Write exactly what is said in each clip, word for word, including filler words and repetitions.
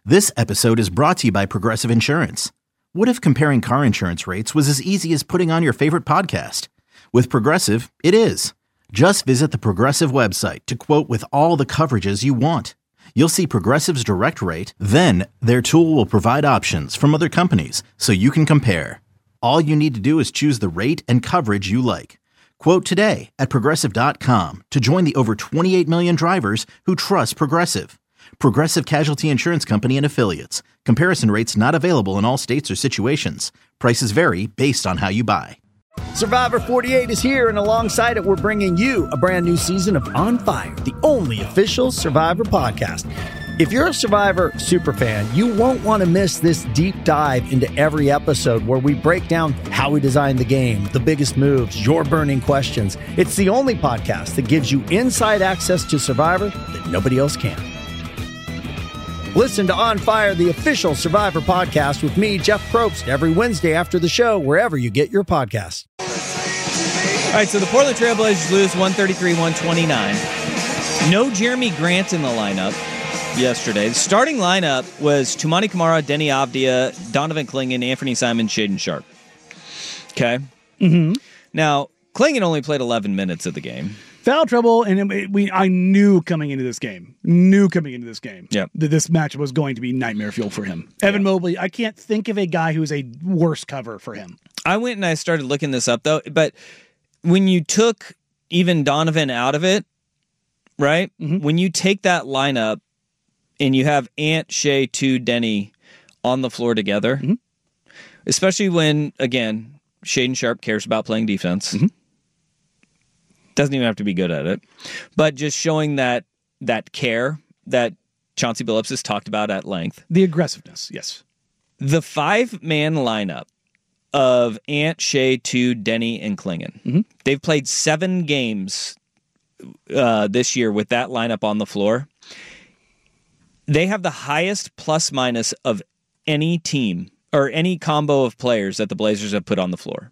This episode is brought to you by Progressive Insurance. What if comparing car insurance rates was as easy as putting on your favorite podcast? With Progressive, it is. Just visit the Progressive website to quote with all the coverages you want. You'll see Progressive's direct rate, then their tool will provide options from other companies so you can compare. All you need to do is choose the rate and coverage you like. Quote today at progressive dot com to join the over twenty-eight million drivers who trust Progressive. Progressive Casualty Insurance Company and Affiliates. Comparison rates not available in all states or situations. Prices vary based on how you buy. Survivor forty-eight is here, and alongside it, we're bringing you a brand new season of On Fire, the only official Survivor podcast. If you're a Survivor superfan, you won't want to miss this deep dive into every episode where we break down how we designed the game, the biggest moves, your burning questions. It's the only podcast that gives you inside access to Survivor that nobody else can. Listen to On Fire, the official Survivor podcast with me, Jeff Probst, every Wednesday after the show, wherever you get your podcasts. All right, so the Portland Trailblazers lose one thirty-three one twenty-nine. No Jeremy Grant in the lineup yesterday. The starting lineup was Toumani Camara, Denny Avdia, Donovan Clingan, Anthony Simon, Shaedon Sharpe. Okay? Mm-hmm. Now, Clingan only played eleven minutes of the game. Foul trouble, and it, we I knew coming into this game, knew coming into this game yep. that this match was going to be nightmare fuel for him. Evan yeah. Mobley, I can't think of a guy who's a worse cover for him. I went and I started looking this up, though, but when you took even Donovan out of it, right, mm-hmm. when you take that lineup and you have Ant, Shea, two, Denny on the floor together, mm-hmm. especially when, again, Shaedon Sharpe cares about playing defense, mm-hmm. doesn't even have to be good at it, but just showing that that care that Chauncey Billups has talked about at length. The aggressiveness, yes. The five-man lineup of Ant, Shea, two, Denny, and Clingan. Mm-hmm. They've played seven games uh, this year with that lineup on the floor. They have the highest plus-minus of any team or any combo of players that the Blazers have put on the floor.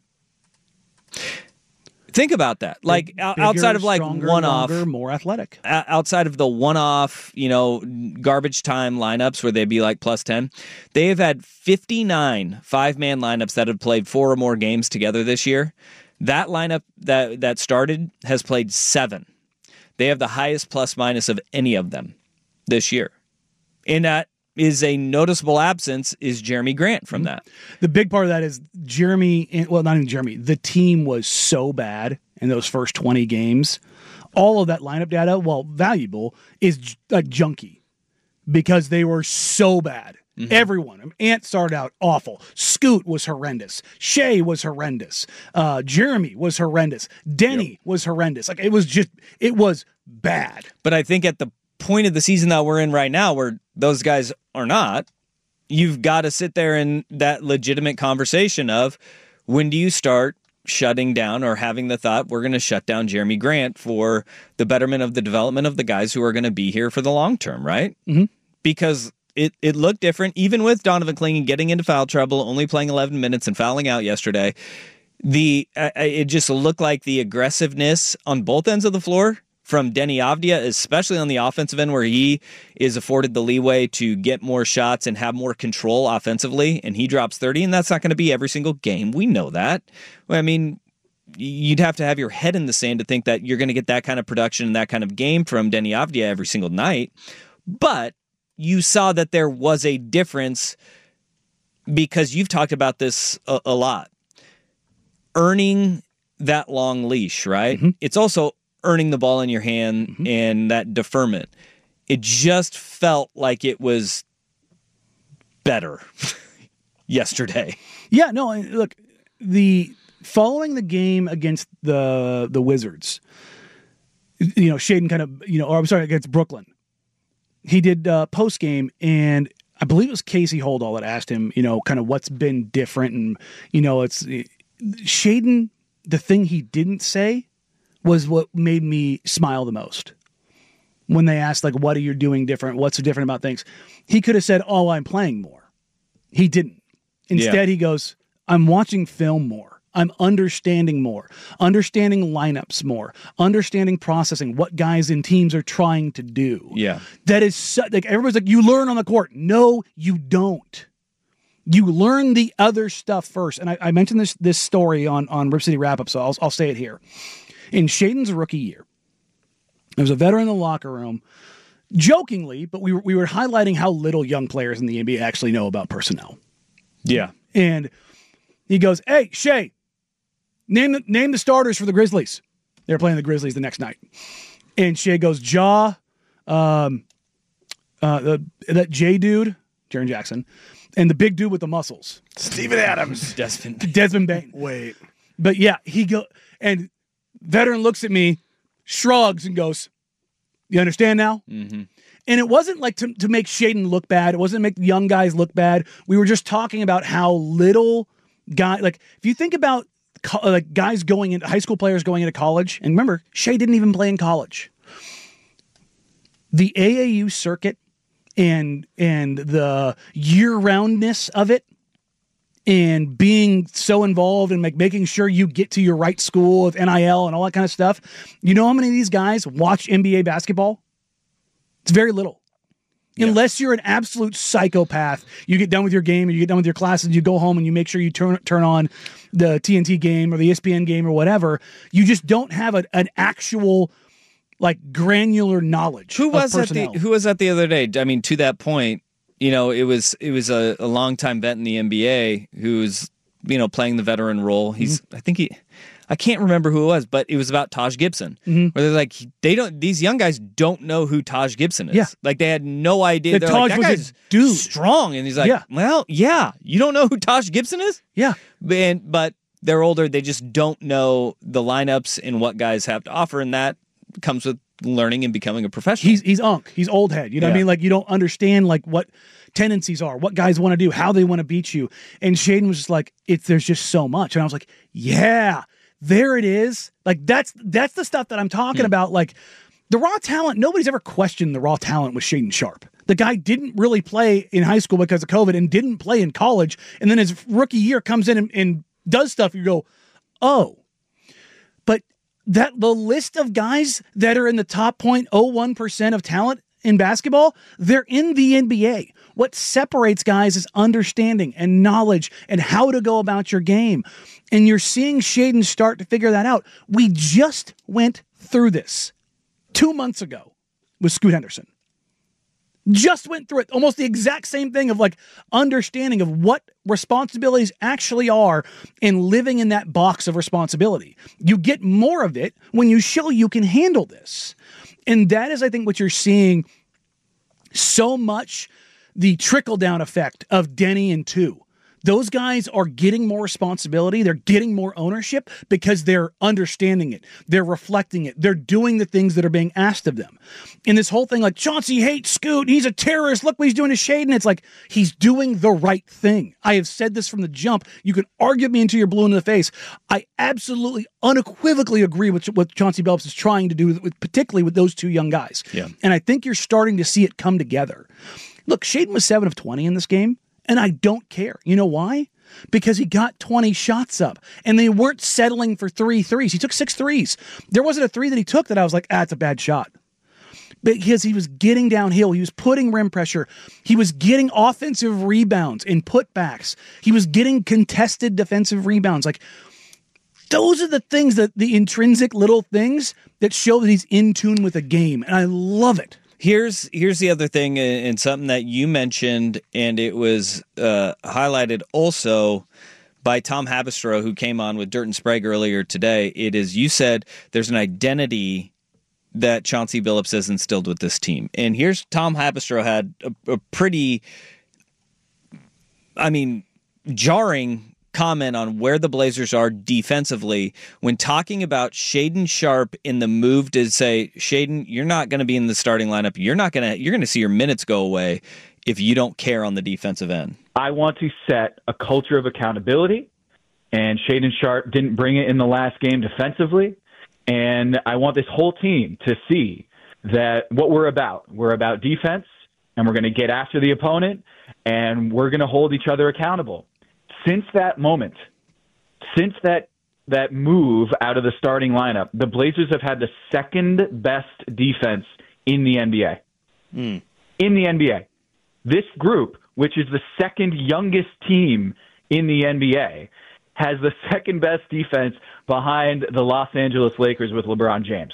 Think about that. Like Bigger, outside of like stronger, one-off, longer, more athletic. Outside of the one-off, you know, garbage time lineups where they'd be like plus ten, they have had fifty-nine five-man lineups that have played four or more games together this year. That lineup that that started has played seven. They have the highest plus-minus of any of them this year, and that is a noticeable absence is Jeremy Grant from that. The big part of that is Jeremy, well, not even Jeremy, the team was so bad in those first twenty games. All of that lineup data, while valuable, is like junky because they were so bad. Mm-hmm. Everyone. Ant started out awful. Scoot was horrendous. Shea was horrendous. Uh, Jeremy was horrendous. Denny yep. was horrendous. Like it was just, it was bad. But I think at the point of the season that we're in right now where those guys are not, you've got to sit there in that legitimate conversation of when do you start shutting down or having the thought we're going to shut down Jeremy Grant for the betterment of the development of the guys who are going to be here for the long term, right? Mm-hmm. Because it, it looked different, even with Donovan Clingan getting into foul trouble, only playing eleven minutes and fouling out yesterday. The uh, it just looked like the aggressiveness on both ends of the floor from Denny Avdia, especially on the offensive end where he is afforded the leeway to get more shots and have more control offensively, and he drops thirty, and that's not going to be every single game. We know that. I mean, you'd have to have your head in the sand to think that you're going to get that kind of production and that kind of game from Denny Avdia every single night. But you saw that there was a difference because you've talked about this a, a lot. Earning that long leash, right? Mm-hmm. It's also earning the ball in your hand mm-hmm. and that deferment. It just felt like it was better yesterday. Yeah, no, look, the following the game against the the Wizards, you know, Shaedon kind of, you know, or I'm sorry, against Brooklyn, he did uh, post game, and I believe it was Casey Holdall that asked him, you know, kind of what's been different, and you know, it's it, Shaedon. The thing he didn't say was what made me smile the most. When they asked, like, what are you doing different? What's so different about things? He could have said, oh, I'm playing more. He didn't. Instead, yeah. he goes, I'm watching film more. I'm understanding more, understanding lineups more, understanding processing, what guys and teams are trying to do. Yeah. That is so, like everybody's like, you learn on the court. No, you don't. You learn the other stuff first. And I, I mentioned this this story on, on Rip City Wrap-Up, so I'll, I'll say it here. In Shaedon's rookie year, there was a veteran in the locker room, jokingly, but we were, we were highlighting how little young players in the N B A actually know about personnel. Yeah. And he goes, hey, Shea, name the, name the starters for the Grizzlies. They're playing the Grizzlies the next night. And Shea goes, Ja, um, uh, the, that J dude, Jaren Jackson, and the big dude with the muscles. Steven Adams. Desmond. Desmond Bain. Wait. But yeah, he go, and veteran looks at me, shrugs, and goes, you understand now? Mm-hmm. And it wasn't like to, to make Shaedon look bad. It wasn't to make young guys look bad. We were just talking about how little guy, like if you think about co- like guys going into high school players going into college, and remember, Shea didn't even play in college. The A A U circuit and and the year-roundness of it, and being so involved and like making sure you get to your right school with N I L and all that kind of stuff. You know how many of these guys watch N B A basketball? It's very little. Yeah. Unless you're an absolute psychopath, you get done with your game or you get done with your classes, you go home and you make sure you turn turn on the T N T game or the E S P N game or whatever. You just don't have a, an actual like granular knowledge. Who was of that the, who was that the other day? I mean, to that point, you know, it was it was a, a longtime vet in the N B A who's, you know, playing the veteran role. He's mm-hmm. I think he I can't remember who it was, but it was about Taj Gibson. Mm-hmm. Where they're like, they don't these young guys don't know who Taj Gibson is. Yeah. Like they had no idea. That they're Taj like, that was guy's a dude. strong. And he's like, yeah. well, yeah, you don't know who Taj Gibson is? Yeah. And, but they're older, they just don't know the lineups and what guys have to offer, and that comes with learning and becoming a professional. He's he's unk. He's old head. You know yeah. what I mean? Like you don't understand like what tendencies are, what guys want to do, how they want to beat you. And Shaedon was just like, it's there's just so much. And I was like, yeah, there it is. Like that's that's the stuff that I'm talking hmm. about. Like the raw talent, nobody's ever questioned the raw talent with Shaedon Sharpe. The guy didn't really play in high school because of COVID and didn't play in college. And then his rookie year comes in and, and does stuff. You go, oh. But that the list of guys that are in the top zero point zero one percent of talent in basketball, they're in the N B A. What separates guys is understanding and knowledge and how to go about your game. And you're seeing Shaedon start to figure that out. We just went through this two months ago with Scoot Henderson. Just went through it. Almost the exact same thing of like understanding of what responsibilities actually are and living in that box of responsibility. You get more of it when you show you can handle this. And that is, I think, what you're seeing so much, the trickle-down effect of Denny and two. Those guys are getting more responsibility. They're getting more ownership because they're understanding it. They're reflecting it. They're doing the things that are being asked of them. And this whole thing like, Chauncey hates Scoot. He's a terrorist. Look what he's doing to Shaedon. It's like, he's doing the right thing. I have said this from the jump. You can argue me until you're blue in the face. I absolutely, unequivocally agree with what Chauncey Billups is trying to do, with, particularly with those two young guys. Yeah. And I think you're starting to see it come together. Look, Shaedon was seven of twenty in this game. And I don't care. You know why? Because he got twenty shots up. And they weren't settling for three threes. He took six threes. There wasn't a three that he took that I was like, ah, it's a bad shot. Because he was getting downhill. He was putting rim pressure. He was getting offensive rebounds and putbacks. He was getting contested defensive rebounds. Like, those are the things, that the intrinsic little things that show that he's in tune with the game. And I love it. Here's here's the other thing, and something that you mentioned, and it was uh, highlighted also by Tom Habistro, who came on with Dirt and Sprague earlier today. It is, you said there's an identity that Chauncey Billups has instilled with this team. And here's Tom Habistro had a, a pretty, I mean, jarring comment on where the Blazers are defensively when talking about Shaedon Sharpe in the move to say, Shaedon, you're not going to be in the starting lineup. You're not going to, you're going to see your minutes go away if you don't care on the defensive end. I want to set a culture of accountability, and Shaedon Sharpe didn't bring it in the last game defensively. And I want this whole team to see that what we're about, we're about defense, and we're going to get after the opponent, and we're going to hold each other accountable. Since that moment, since that that move out of the starting lineup, the Blazers have had the second best defense in the N B A. Mm. In the N B A. This group, which is the second youngest team in the N B A, has the second best defense behind the Los Angeles Lakers with LeBron James.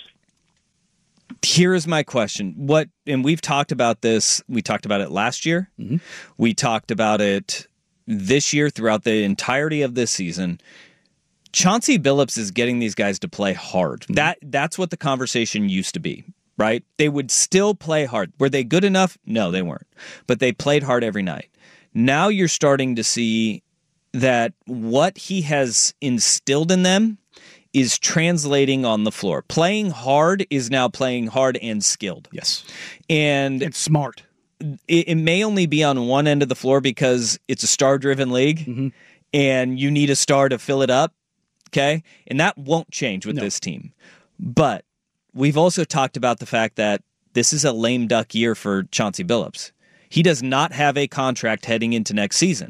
Here is my question. What, and we've talked about this, we talked about it last year. Mm-hmm. We talked about it this year throughout the entirety of this season. Chauncey Billups is getting these guys to play hard. Mm-hmm. That that's what the conversation used to be, right? They would still play hard. Were they good enough? No, they weren't. But they played hard every night. Now you're starting to see that what he has instilled in them is translating on the floor. Playing hard is now playing hard and skilled. Yes. And it's smart. It, it may only be on one end of the floor because it's a star-driven league, mm-hmm. and you need a star to fill it up, okay? And that won't change with no. this team. But we've also talked about the fact that this is a lame duck year for Chauncey Billups. He does not have a contract heading into next season.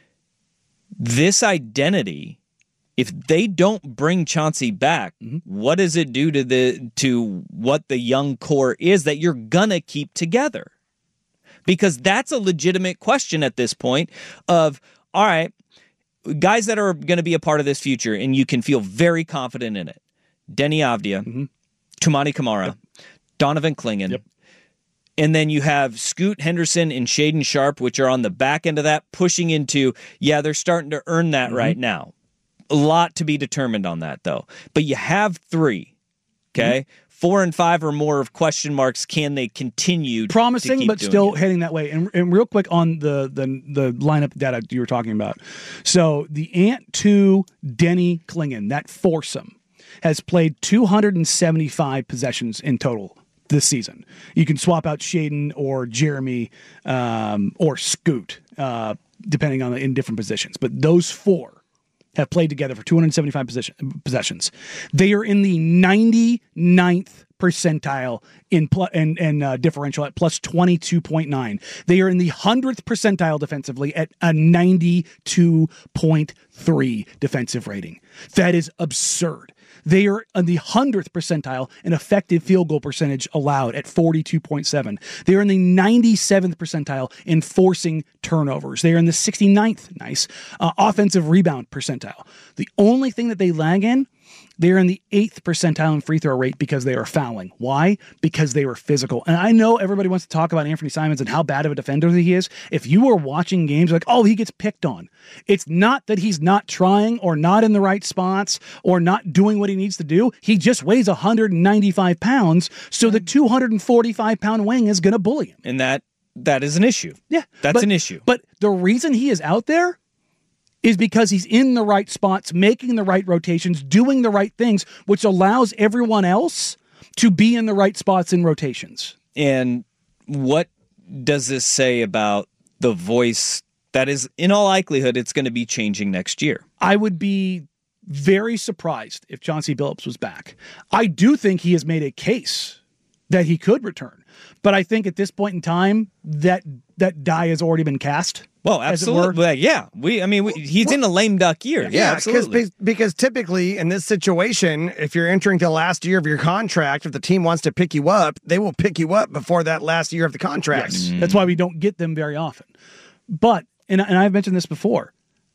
This identity, if they don't bring Chauncey back, mm-hmm. what does it do to the to what the young core is that you're gonna keep together? Because that's a legitimate question at this point of, all right, guys that are going to be a part of this future, and you can feel very confident in it. Denny Avdia, mm-hmm. Toumani Camara, yep. Donovan Clingan, yep. and then you have Scoot Henderson and Shaedon Sharpe, which are on the back end of that, pushing into, yeah, they're starting to earn that mm-hmm. right now. A lot to be determined on that, though. But you have three, okay? Mm-hmm. Four and five or more of question marks. Can they continue? Promising, to but still it? heading that way. And, and real quick on the, the the lineup data you were talking about. So the Ant two, Denny Clingan, that foursome, has played two hundred seventy-five possessions in total this season. You can swap out Shaedon or Jeremy um, or Scoot, uh, depending on the, in different positions. But those four have played together for two hundred seventy-five position, possessions. They are in the ninety-ninth percentile in pl- and, and uh, differential at plus twenty-two point nine. They are in the hundredth percentile defensively at a ninety-two point three defensive rating. That is absurd. They are in the hundredth percentile in effective field goal percentage allowed at forty-two point seven. They are in the ninety-seventh percentile in forcing turnovers. They are in the sixty-ninth, nice, uh, offensive rebound percentile. The only thing that they lag in, they are in the eighth percentile in free throw rate because they are fouling. Why? Because they were physical. And I know everybody wants to talk about Anthony Simons and how bad of a defender he is. If you are watching games like, oh, he gets picked on. It's not that he's not trying or not in the right spots or not doing what he needs to do. He just weighs one hundred ninety-five pounds, so the two hundred forty-five pound wing is going to bully him. And that that is an issue. Yeah. That's but, an issue. But the reason he is out there is because he's in the right spots, making the right rotations, doing the right things, which allows everyone else to be in the right spots in rotations. And what does this say about the voice that is, in all likelihood, it's going to be changing next year? I would be very surprised if Chauncey Billups was back. I do think he has made a case that he could return. But I think at this point in time, that that die has already been cast. Well, absolutely. Well, yeah. We, I mean, we, he's well, in a lame duck year. Yeah, yeah absolutely. Because, because typically in this situation, if you're entering the last year of your contract, if the team wants to pick you up, they will pick you up before that last year of the contract. Yes. Mm. That's why we don't get them very often. But, and, and I've mentioned this before,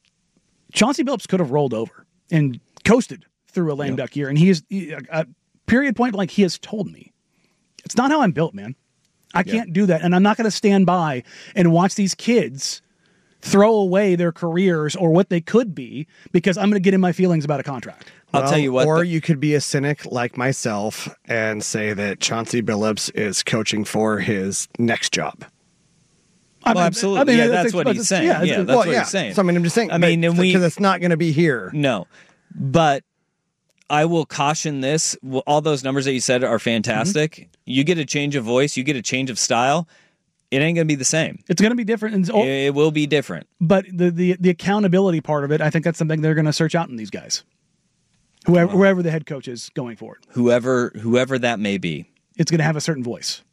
Chauncey Billups could have rolled over and coasted through a lame yep. duck year. And he is, he, uh, period point blank, he has told me, it's not how I'm built, man. I yep. can't do that. And I'm not going to stand by and watch these kids throw away their careers or what they could be because I'm going to get in my feelings about a contract. I'll well, tell you what. Or the- you could be a cynic like myself and say that Chauncey Billups is coaching for his next job. Well, I, absolutely. I mean, yeah, that's, that's what he's saying. Yeah, yeah that's well, what yeah. he's saying. So, I mean, I'm just saying. I mean, because it's not going to be here. No, but I will caution this. All those numbers that you said are fantastic. Mm-hmm. You get a change of voice. You get a change of style. It ain't going to be the same. It's going to be different. It, it will be different. But the, the, the accountability part of it, I think that's something they're going to search out in these guys. Whoever, wow. whoever the head coach is going forward. Whoever whoever that may be. It's going to have a certain voice.